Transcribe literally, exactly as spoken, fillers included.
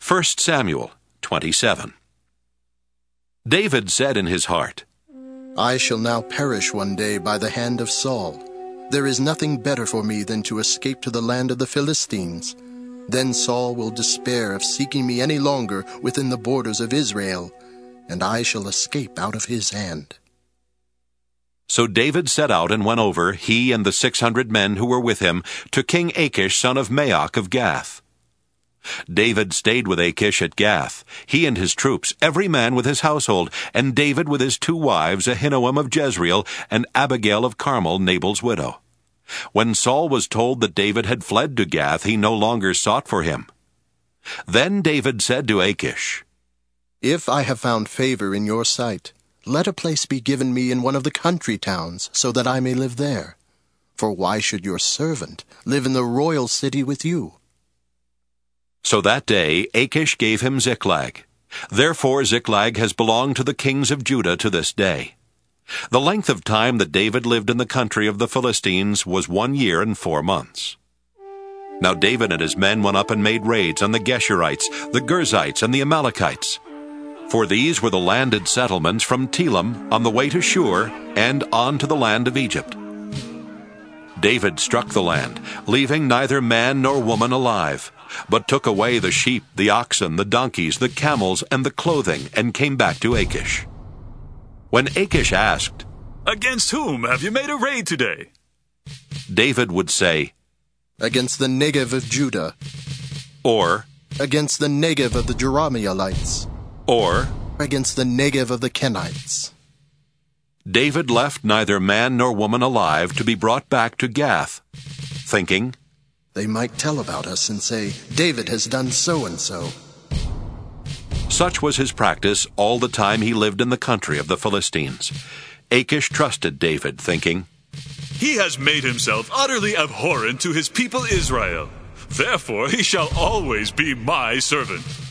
First Samuel twenty-seven. David said in his heart, I shall now perish one day by the hand of Saul. There is nothing better for me than to escape to the land of the Philistines. Then Saul will despair of seeking me any longer within the borders of Israel, and I shall escape out of his hand. So David set out and went over, he and the six hundred men who were with him, to King Achish son of Maoch of Gath. David stayed with Achish at Gath, he and his troops, every man with his household, and David with his two wives, Ahinoam of Jezreel, and Abigail of Carmel, Nabal's widow. When Saul was told that David had fled to Gath, he no longer sought for him. Then David said to Achish, If I have found favor in your sight, let a place be given me in one of the country towns, so that I may live there. For why should your servant live in the royal city with you? So that day Achish gave him Ziklag. Therefore Ziklag has belonged to the kings of Judah to this day. The length of time that David lived in the country of the Philistines was one year and four months. Now David and his men went up and made raids on the Geshurites, the Girzites, and the Amalekites. For these were the landed settlements from Telam on the way to Shur and on to the land of Egypt. David struck the land, leaving neither man nor woman alive, but took away the sheep, the oxen, the donkeys, the camels, and the clothing, and came back to Achish. When Achish asked, Against whom have you made a raid today? David would say, Against the Negev of Judah, or against the Negev of the Jerahmeelites, or against the Negev of the Kenites. David left neither man nor woman alive to be brought back to Gath, thinking, They might tell about us and say, David has done so-and-so. Such was his practice all the time he lived in the country of the Philistines. Achish trusted David, thinking, He has made himself utterly abhorrent to his people Israel. Therefore he shall always be my servant.